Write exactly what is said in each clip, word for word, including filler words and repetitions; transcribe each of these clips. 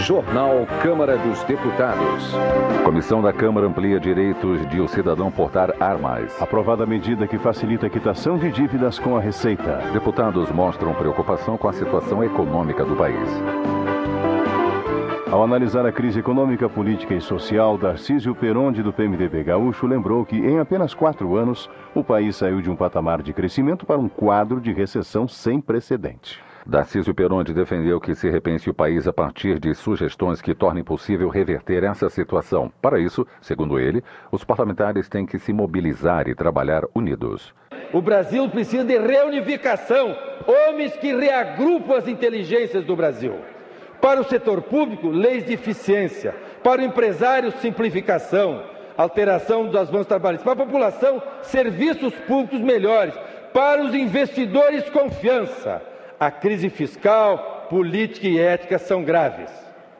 Jornal Câmara dos Deputados. Comissão da Câmara amplia direitos de o cidadão portar armas. Aprovada a medida que facilita a quitação de dívidas com a Receita. Deputados mostram preocupação com a situação econômica do país. Ao analisar a crise econômica, política e social, Darcísio Peronde, do P M D B gaúcho, lembrou que em apenas quatro anos, o país saiu de um patamar de crescimento para um quadro de recessão sem precedente. Darcísio Peronde defendeu que se repense o país a partir de sugestões que tornem possível reverter essa situação. Para isso, segundo ele, os parlamentares têm que se mobilizar e trabalhar unidos. O Brasil precisa de reunificação, homens que reagrupam as inteligências do Brasil. Para o setor público, leis de eficiência. Para o empresário, simplificação, alteração dos avanços trabalhistas. Para a população, serviços públicos melhores. Para os investidores, confiança. A crise fiscal, política e ética são graves.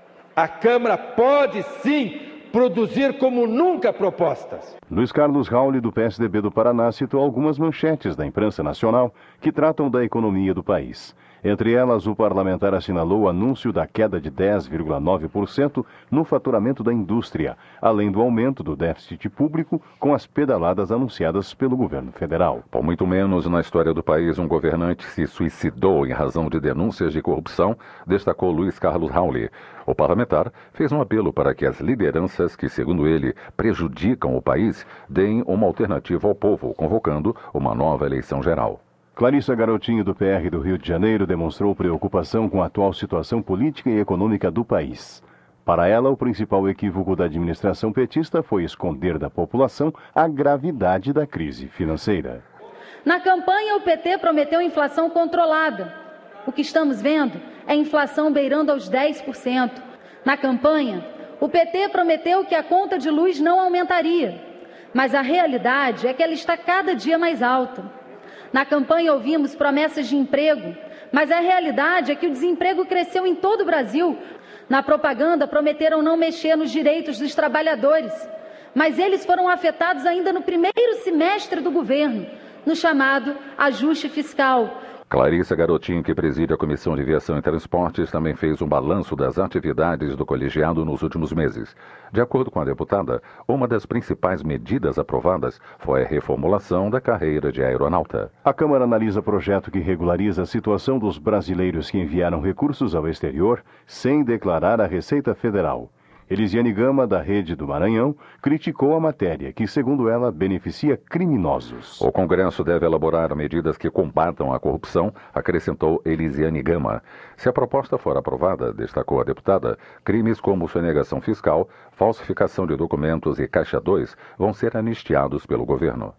A Câmara pode, sim, produzir como nunca propostas. Luiz Carlos Rauli, do P S D B do Paraná, citou algumas manchetes da imprensa nacional que tratam da economia do país. Entre elas, o parlamentar assinalou o anúncio da queda de dez vírgula nove por cento no faturamento da indústria, além do aumento do déficit público com as pedaladas anunciadas pelo governo federal. Por muito menos na história do país, um governante se suicidou em razão de denúncias de corrupção, destacou Luiz Carlos Rauli. O parlamentar fez um apelo para que as lideranças que, segundo ele, prejudicam o país, deem uma alternativa ao povo, convocando uma nova eleição geral. Clarissa Garotinho, do P R do Rio de Janeiro, demonstrou preocupação com a atual situação política e econômica do país. Para ela, o principal equívoco da administração petista foi esconder da população a gravidade da crise financeira. Na campanha, o P T prometeu inflação controlada. O que estamos vendo é inflação beirando aos dez por cento. Na campanha, o P T prometeu que a conta de luz não aumentaria, mas a realidade é que ela está cada dia mais alta. Na campanha ouvimos promessas de emprego, mas a realidade é que o desemprego cresceu em todo o Brasil. Na propaganda prometeram não mexer nos direitos dos trabalhadores, mas eles foram afetados ainda no primeiro semestre do governo, no chamado ajuste fiscal. Clarissa Garotinho, que preside a Comissão de Viação e Transportes, também fez um balanço das atividades do colegiado nos últimos meses. De acordo com a deputada, uma das principais medidas aprovadas foi a reformulação da carreira de aeronauta. A Câmara analisa projeto que regulariza a situação dos brasileiros que enviaram recursos ao exterior sem declarar a Receita Federal. Elisiane Gama, da Rede do Maranhão, criticou a matéria, que, segundo ela, beneficia criminosos. O Congresso deve elaborar medidas que combatam a corrupção, acrescentou Elisiane Gama. Se a proposta for aprovada, destacou a deputada, crimes como sonegação fiscal, falsificação de documentos e Caixa dois vão ser anistiados pelo governo.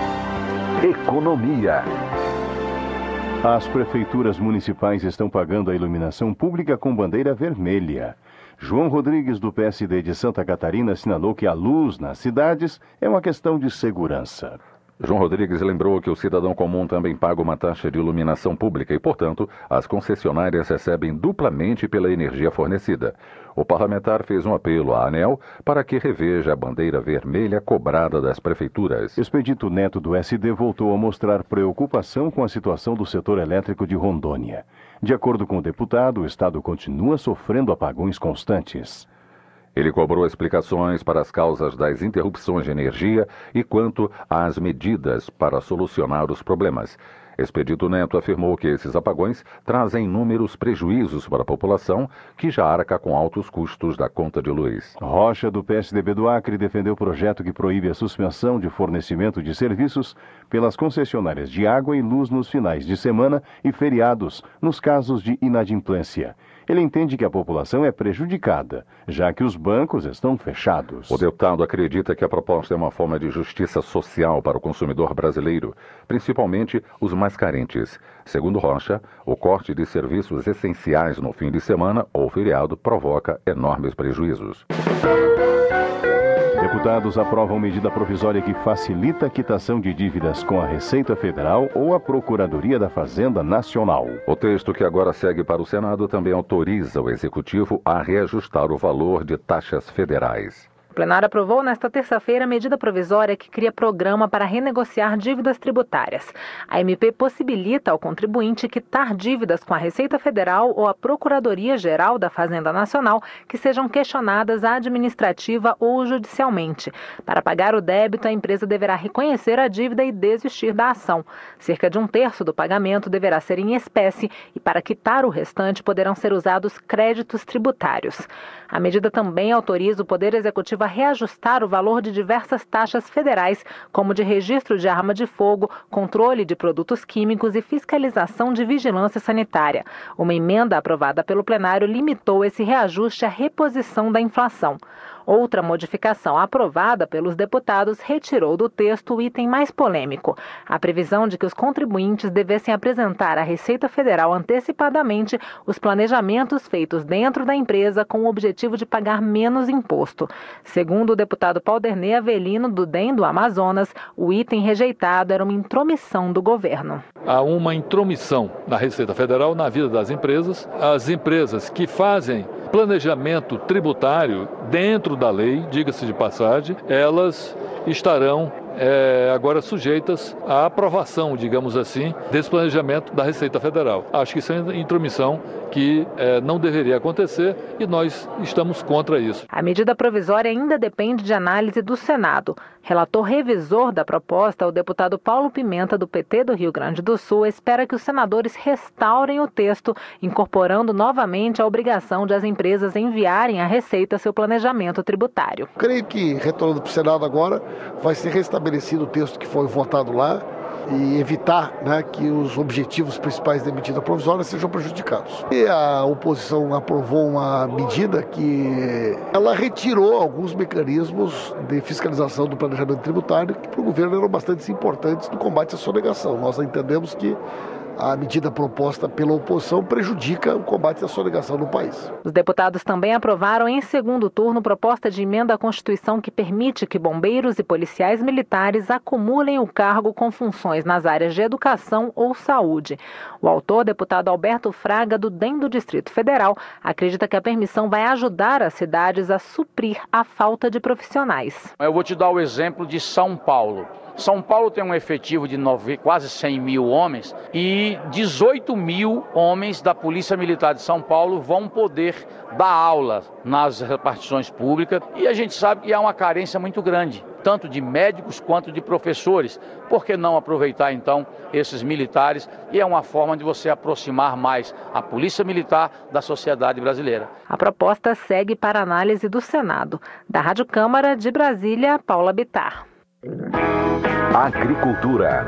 Economia. As prefeituras municipais estão pagando a iluminação pública com bandeira vermelha. João Rodrigues, do P S D de Santa Catarina, assinalou que a luz nas cidades é uma questão de segurança. João Rodrigues lembrou que o cidadão comum também paga uma taxa de iluminação pública e, portanto, as concessionárias recebem duplamente pela energia fornecida. O parlamentar fez um apelo à ANEEL para que reveja a bandeira vermelha cobrada das prefeituras. Expedito Neto, do S D, voltou a mostrar preocupação com a situação do setor elétrico de Rondônia. De acordo com o deputado, o estado continua sofrendo apagões constantes. Ele cobrou explicações para as causas das interrupções de energia e quanto às medidas para solucionar os problemas. Expedito Neto afirmou que esses apagões trazem inúmeros prejuízos para a população, que já arca com altos custos da conta de luz. Rocha, do P S D B do Acre, defendeu o projeto que proíbe a suspensão de fornecimento de serviços pelas concessionárias de água e luz nos finais de semana e feriados, nos casos de inadimplência. Ele entende que a população é prejudicada, já que os bancos estão fechados. O deputado acredita que a proposta é uma forma de justiça social para o consumidor brasileiro, principalmente os mais carentes. Segundo Rocha, o corte de serviços essenciais no fim de semana ou feriado provoca enormes prejuízos. Deputados aprovam medida provisória que facilita a quitação de dívidas com a Receita Federal ou a Procuradoria da Fazenda Nacional. O texto que agora segue para o Senado também autoriza o Executivo a reajustar o valor de taxas federais. O plenário aprovou nesta terça-feira a medida provisória que cria programa para renegociar dívidas tributárias. A M P possibilita ao contribuinte quitar dívidas com a Receita Federal ou a Procuradoria-Geral da Fazenda Nacional que sejam questionadas administrativa ou judicialmente. Para pagar o débito, a empresa deverá reconhecer a dívida e desistir da ação. Cerca de um terço do pagamento deverá ser em espécie e, para quitar o restante, poderão ser usados créditos tributários. A medida também autoriza o Poder Executivo a reajustar o valor de diversas taxas federais, como de registro de arma de fogo, controle de produtos químicos e fiscalização de vigilância sanitária. Uma emenda aprovada pelo plenário limitou esse reajuste à reposição da inflação. Outra modificação aprovada pelos deputados retirou do texto o item mais polêmico, a previsão de que os contribuintes devessem apresentar à Receita Federal antecipadamente os planejamentos feitos dentro da empresa com o objetivo de pagar menos imposto. Segundo o deputado Paulderney Avelino, do D E M do Amazonas, o item rejeitado era uma intromissão do governo. Há uma intromissão da Receita Federal na vida das empresas. As empresas que fazem planejamento tributário dentro da lei, diga-se de passagem, elas estarão é, agora sujeitas à aprovação, digamos assim, desse planejamento da Receita Federal. Acho que isso é uma intromissão que é, não deveria acontecer e nós estamos contra isso. A medida provisória ainda depende de análise do Senado. Relator revisor da proposta, o deputado Paulo Pimenta, do P T do Rio Grande do Sul, espera que os senadores restaurem o texto, incorporando novamente a obrigação de as empresas enviarem à Receita seu planejamento tributário. Creio que, retornando para o Senado agora, vai ser restabelecido o texto que foi votado lá e evitar, né, que os objetivos principais da medida provisória sejam prejudicados. E a oposição aprovou uma medida que ela retirou alguns mecanismos de fiscalização do planejamento tributário que para o governo eram bastante importantes no combate à sonegação. Nós entendemos que a medida proposta pela oposição prejudica o combate à sonegação no país. Os deputados também aprovaram em segundo turno proposta de emenda à Constituição que permite que bombeiros e policiais militares acumulem o cargo com funções nas áreas de educação ou saúde. O autor, deputado Alberto Fraga, do D E M do Distrito Federal, acredita que a permissão vai ajudar as cidades a suprir a falta de profissionais. Eu vou te dar o exemplo de São Paulo. São Paulo tem um efetivo de nove, quase cem mil homens e dezoito mil homens da Polícia Militar de São Paulo vão poder dar aula nas repartições públicas e a gente sabe que há uma carência muito grande, tanto de médicos quanto de professores. Por que não aproveitar então esses militares? E é uma forma de você aproximar mais a Polícia Militar da sociedade brasileira. A proposta segue para análise do Senado. Da Rádio Câmara de Brasília, Paula Bittar. Agricultura.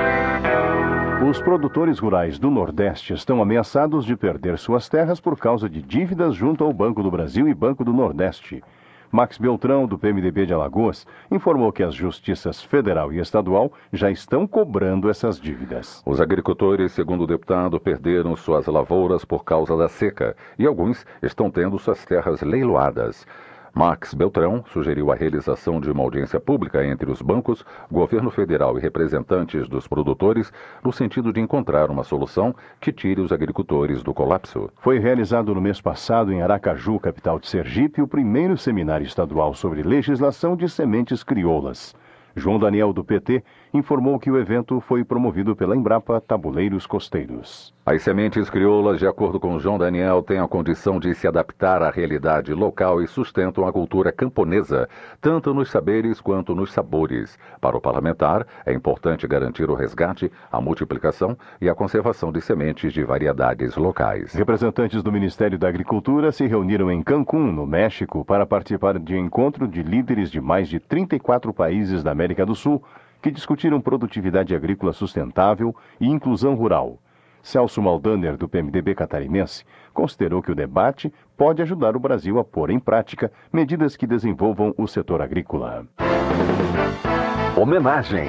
Os produtores rurais do Nordeste estão ameaçados de perder suas terras por causa de dívidas junto ao Banco do Brasil e Banco do Nordeste. Max Beltrão, do P M D B de Alagoas, informou que as justiças federal e estadual já estão cobrando essas dívidas. Os agricultores, segundo o deputado, perderam suas lavouras por causa da seca e alguns estão tendo suas terras leiloadas. Max Beltrão sugeriu a realização de uma audiência pública entre os bancos, governo federal e representantes dos produtores, no sentido de encontrar uma solução que tire os agricultores do colapso. Foi realizado no mês passado em Aracaju, capital de Sergipe, o primeiro seminário estadual sobre legislação de sementes crioulas. João Daniel, do P T, informou que o evento foi promovido pela Embrapa Tabuleiros Costeiros. As sementes crioulas, de acordo com João Daniel, têm a condição de se adaptar à realidade local e sustentam a cultura camponesa, tanto nos saberes quanto nos sabores. Para o parlamentar, é importante garantir o resgate, a multiplicação e a conservação de sementes de variedades locais. Representantes do Ministério da Agricultura se reuniram em Cancún, no México, para participar de encontro de líderes de mais de trinta e quatro países da América do Sul, que discutiram produtividade agrícola sustentável e inclusão rural. Celso Maldaner, do P M D B catarinense, considerou que o debate pode ajudar o Brasil a pôr em prática medidas que desenvolvam o setor agrícola. Homenagem.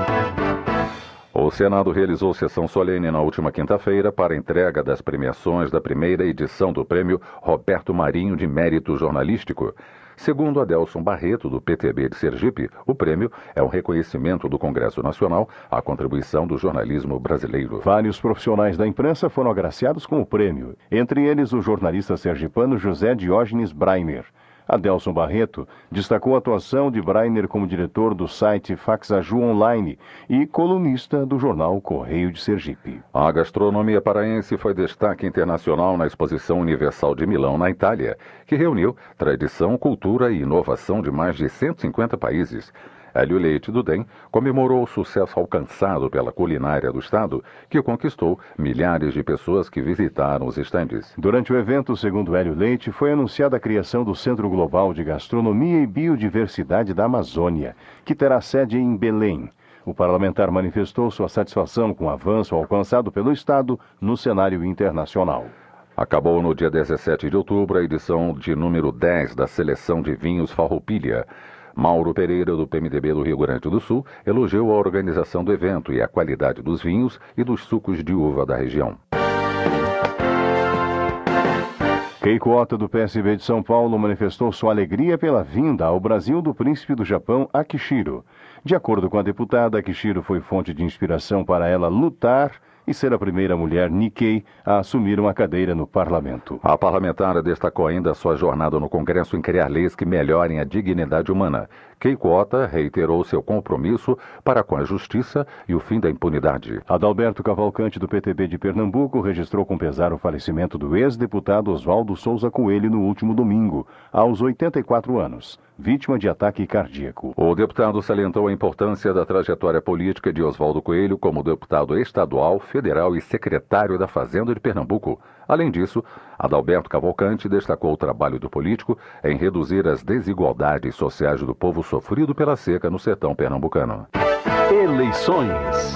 O Senado realizou sessão solene na última quinta-feira para a entrega das premiações da primeira edição do Prêmio Roberto Marinho de Mérito Jornalístico. Segundo Adelson Barreto, do P T B de Sergipe, o prêmio é um reconhecimento do Congresso Nacional à contribuição do jornalismo brasileiro. Vários profissionais da imprensa foram agraciados com o prêmio, entre eles o jornalista sergipano José Diógenes Braimer. Adelson Barreto destacou a atuação de Brainer como diretor do site Faxaju Online e colunista do jornal Correio de Sergipe. A gastronomia paraense foi destaque internacional na Exposição Universal de Milão, na Itália, que reuniu tradição, cultura e inovação de mais de cento e cinquenta países. Hélio Leite do D E M comemorou o sucesso alcançado pela culinária do estado, que conquistou milhares de pessoas que visitaram os estandes. Durante o evento, segundo Hélio Leite, foi anunciada a criação do Centro Global de Gastronomia e Biodiversidade da Amazônia, que terá sede em Belém. O parlamentar manifestou sua satisfação com o avanço alcançado pelo estado no cenário internacional. Acabou no dia dezessete de outubro a edição de número dez da Seleção de Vinhos Farroupilha. Mauro Pereira, do P M D B do Rio Grande do Sul, elogiou a organização do evento e a qualidade dos vinhos e dos sucos de uva da região. Keiko Ota, do P S B de São Paulo, manifestou sua alegria pela vinda ao Brasil do príncipe do Japão, Akishiro. De acordo com a deputada, Akishiro foi fonte de inspiração para ela lutar e ser a primeira mulher Nikkei a assumir uma cadeira no parlamento. A parlamentar destacou ainda sua jornada no Congresso em criar leis que melhorem a dignidade humana. Keiko Ota reiterou seu compromisso para com a justiça e o fim da impunidade. Adalberto Cavalcante, do P T B de Pernambuco, registrou com pesar o falecimento do ex-deputado Oswaldo Souza Coelho no último domingo, aos oitenta e quatro anos, vítima de ataque cardíaco. O deputado salientou a importância da trajetória política de Oswaldo Coelho como deputado estadual, federal e secretário da Fazenda de Pernambuco. Além disso, Adalberto Cavalcante destacou o trabalho do político em reduzir as desigualdades sociais do povo sofrido pela seca no sertão pernambucano. Eleições.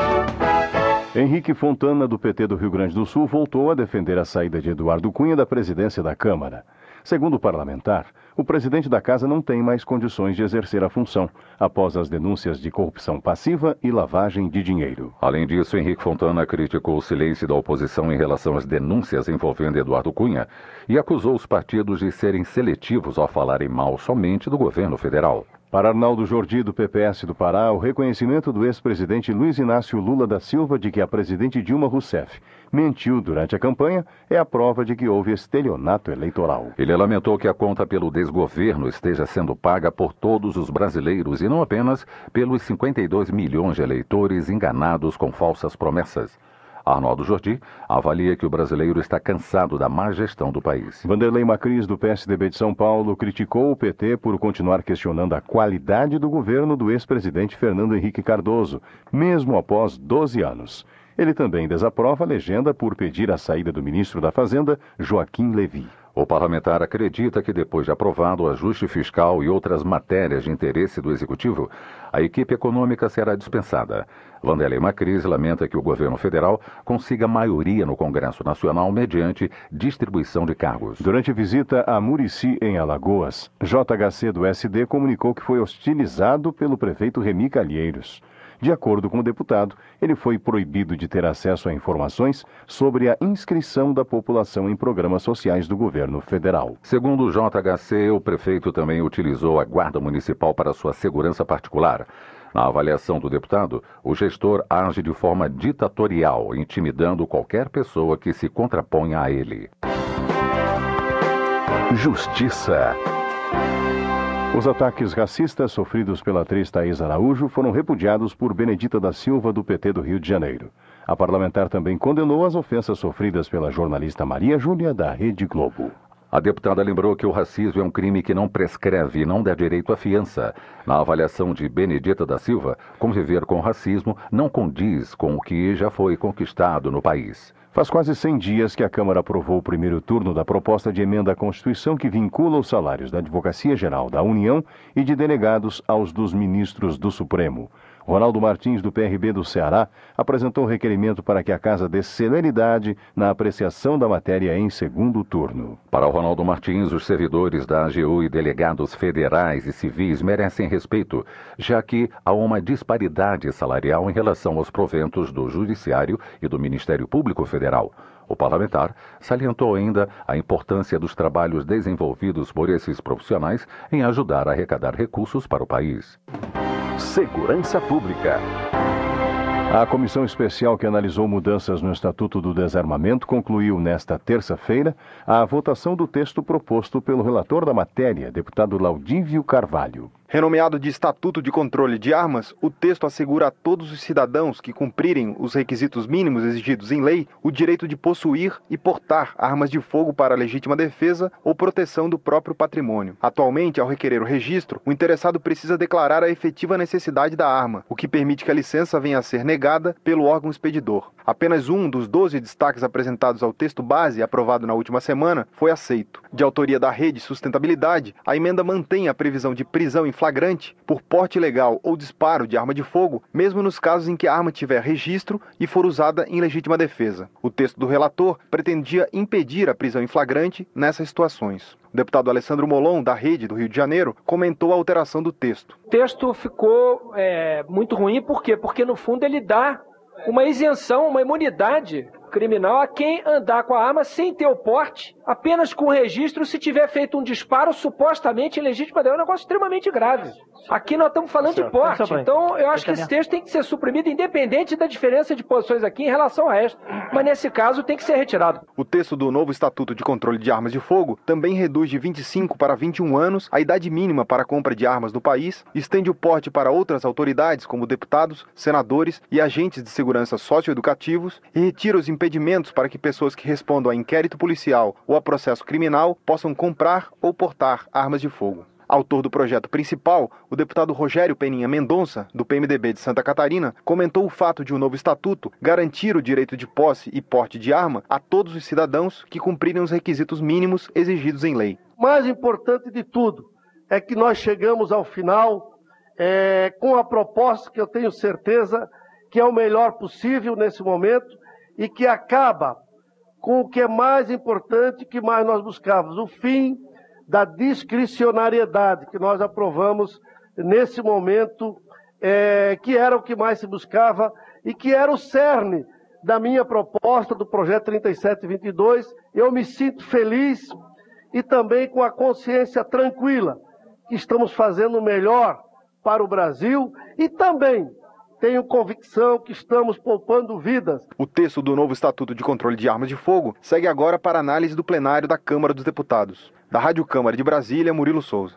Henrique Fontana, do P T do Rio Grande do Sul, voltou a defender a saída de Eduardo Cunha da presidência da Câmara. Segundo o parlamentar, o presidente da casa não tem mais condições de exercer a função, após as denúncias de corrupção passiva e lavagem de dinheiro. Além disso, Henrique Fontana criticou o silêncio da oposição em relação às denúncias envolvendo Eduardo Cunha e acusou os partidos de serem seletivos ao falarem mal somente do governo federal. Para Arnaldo Jordi, do P P S do Pará, o reconhecimento do ex-presidente Luiz Inácio Lula da Silva de que a presidente Dilma Rousseff mentiu durante a campanha é a prova de que houve estelionato eleitoral. Ele lamentou que a conta pelo desgoverno esteja sendo paga por todos os brasileiros e não apenas pelos cinquenta e dois milhões de eleitores enganados com falsas promessas. Arnaldo Jordi avalia que o brasileiro está cansado da má gestão do país. Vanderlei Macris, do P S D B de São Paulo, criticou o P T por continuar questionando a qualidade do governo do ex-presidente Fernando Henrique Cardoso, mesmo após doze anos. Ele também desaprova a legenda por pedir a saída do ministro da Fazenda, Joaquim Levy. O parlamentar acredita que depois de aprovado o ajuste fiscal e outras matérias de interesse do Executivo, a equipe econômica será dispensada. Vanderlei Macris lamenta que o governo federal consiga maioria no Congresso Nacional mediante distribuição de cargos. Durante visita a Murici, em Alagoas, J H C do S D comunicou que foi hostilizado pelo prefeito Remy Calheiros. De acordo com o deputado, ele foi proibido de ter acesso a informações sobre a inscrição da população em programas sociais do governo federal. Segundo o J H C, o prefeito também utilizou a guarda municipal para sua segurança particular. Na avaliação do deputado, o gestor age de forma ditatorial, intimidando qualquer pessoa que se contraponha a ele. Justiça. Os ataques racistas sofridos pela atriz Thaís Araújo foram repudiados por Benedita da Silva, do P T do Rio de Janeiro. A parlamentar também condenou as ofensas sofridas pela jornalista Maria Júlia, da Rede Globo. A deputada lembrou que o racismo é um crime que não prescreve e não dá direito à fiança. Na avaliação de Benedita da Silva, conviver com o racismo não condiz com o que já foi conquistado no país. Faz quase cem dias que a Câmara aprovou o primeiro turno da proposta de emenda à Constituição que vincula os salários da Advocacia Geral da União e de delegados aos dos ministros do Supremo. Ronaldo Martins, do P R B do Ceará, apresentou um requerimento para que a Casa dê celeridade na apreciação da matéria em segundo turno. Para o Ronaldo Martins, os servidores da A G U e delegados federais e civis merecem respeito, já que há uma disparidade salarial em relação aos proventos do Judiciário e do Ministério Público Federal. O parlamentar salientou ainda a importância dos trabalhos desenvolvidos por esses profissionais em ajudar a arrecadar recursos para o país. Segurança Pública. A comissão especial que analisou mudanças no Estatuto do Desarmamento concluiu nesta terça-feira a votação do texto proposto pelo relator da matéria, deputado Laudívio Carvalho. Renomeado de Estatuto de Controle de Armas, o texto assegura a todos os cidadãos que cumprirem os requisitos mínimos exigidos em lei o direito de possuir e portar armas de fogo para legítima defesa ou proteção do próprio patrimônio. Atualmente, ao requerer o registro, o interessado precisa declarar a efetiva necessidade da arma, o que permite que a licença venha a ser negada pelo órgão expedidor. Apenas um dos doze destaques apresentados ao texto base, aprovado na última semana, foi aceito. De autoria da Rede Sustentabilidade, a emenda mantém a previsão de prisão em flagrante por porte ilegal ou disparo de arma de fogo, mesmo nos casos em que a arma tiver registro e for usada em legítima defesa. O texto do relator pretendia impedir a prisão em flagrante nessas situações. O deputado Alessandro Molon, da Rede do Rio de Janeiro, comentou a alteração do texto. O texto ficou é, muito ruim, por quê? Porque, no fundo, ele dá uma isenção, uma imunidade criminal a quem andar com a arma sem ter o porte, apenas com registro se tiver feito um disparo supostamente ilegítimo. É um negócio extremamente grave. Aqui nós estamos falando de porte, então eu acho que esse texto tem que ser suprimido, independente da diferença de posições aqui em relação a esta. Mas nesse caso tem que ser retirado. O texto do novo Estatuto de Controle de Armas de Fogo também reduz de vinte e cinco para vinte e um anos a idade mínima para a compra de armas no país, estende o porte para outras autoridades, como deputados, senadores e agentes de segurança socioeducativos, e retira os impedimentos para que pessoas que respondam a inquérito policial ou a processo criminal possam comprar ou portar armas de fogo. Autor do projeto principal, o deputado Rogério Peninha Mendonça, do P M D B de Santa Catarina, comentou o fato de o novo estatuto garantir o direito de posse e porte de arma a todos os cidadãos que cumprirem os requisitos mínimos exigidos em lei. Mais importante de tudo é que nós chegamos ao final é, com a proposta que eu tenho certeza que é o melhor possível nesse momento e que acaba com o que é mais importante, que mais nós buscávamos, o fim da discricionariedade que nós aprovamos nesse momento, é, que era o que mais se buscava e que era o cerne da minha proposta do projeto trinta e sete vinte e dois. Eu me sinto feliz e também com a consciência tranquila que estamos fazendo o melhor para o Brasil e também tenho convicção que estamos poupando vidas. O texto do novo Estatuto de Controle de Armas de Fogo segue agora para análise do plenário da Câmara dos Deputados. Da Rádio Câmara de Brasília, Murilo Souza.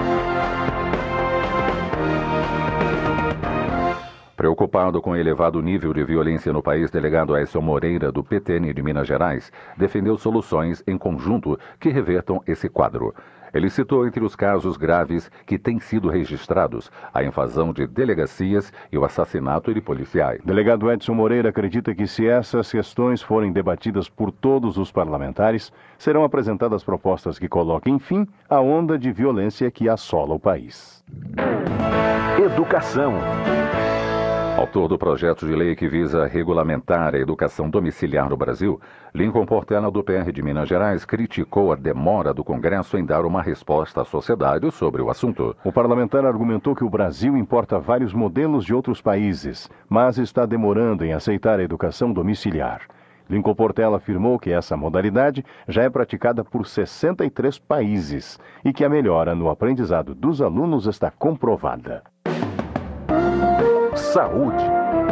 Preocupado com o elevado nível de violência no país, delegado Aécio Moreira, do P T N de Minas Gerais, defendeu soluções em conjunto que revertam esse quadro. Ele citou entre os casos graves que têm sido registrados a invasão de delegacias e o assassinato de policiais. Delegado Edson Moreira acredita que, se essas questões forem debatidas por todos os parlamentares, serão apresentadas propostas que coloquem fim à onda de violência que assola o país. Educação. Autor do projeto de lei que visa regulamentar a educação domiciliar no Brasil, Lincoln Portela, do P R de Minas Gerais, criticou a demora do Congresso em dar uma resposta à sociedade sobre o assunto. O parlamentar argumentou que o Brasil importa vários modelos de outros países, mas está demorando em aceitar a educação domiciliar. Lincoln Portela afirmou que essa modalidade já é praticada por sessenta e três países e que a melhora no aprendizado dos alunos está comprovada. Saúde.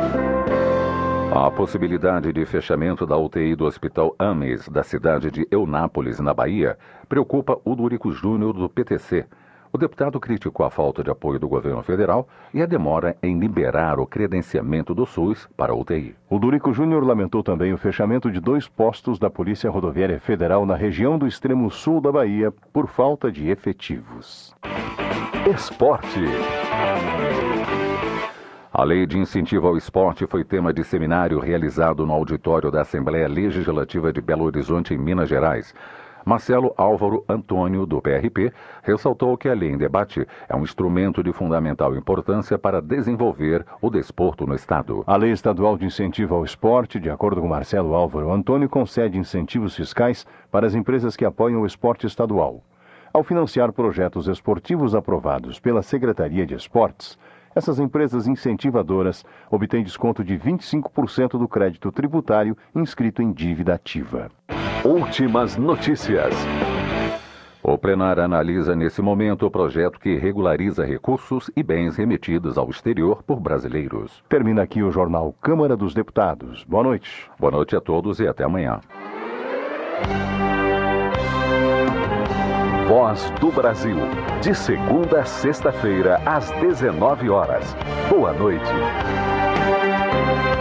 A possibilidade de fechamento da U T I do Hospital Ames, da cidade de Eunápolis, na Bahia, preocupa o Durico Júnior, do P T C. O deputado criticou a falta de apoio do governo federal e a demora em liberar o credenciamento do SUS para a U T I. O Durico Júnior lamentou também o fechamento de dois postos da Polícia Rodoviária Federal na região do extremo sul da Bahia por falta de efetivos. Esporte. A Lei de Incentivo ao Esporte foi tema de seminário realizado no auditório da Assembleia Legislativa de Belo Horizonte, em Minas Gerais. Marcelo Álvaro Antônio, do P R P, ressaltou que a lei em debate é um instrumento de fundamental importância para desenvolver o desporto no Estado. A Lei Estadual de Incentivo ao Esporte, de acordo com Marcelo Álvaro Antônio, concede incentivos fiscais para as empresas que apoiam o esporte estadual. Ao financiar projetos esportivos aprovados pela Secretaria de Esportes, essas empresas incentivadoras obtêm desconto de vinte e cinco por cento do crédito tributário inscrito em dívida ativa. Últimas notícias. O plenário analisa nesse momento o projeto que regulariza recursos e bens remetidos ao exterior por brasileiros. Termina aqui o jornal Câmara dos Deputados. Boa noite. Boa noite a todos e até amanhã. Voz do Brasil, de segunda a sexta-feira, às dezenove horas. Boa noite.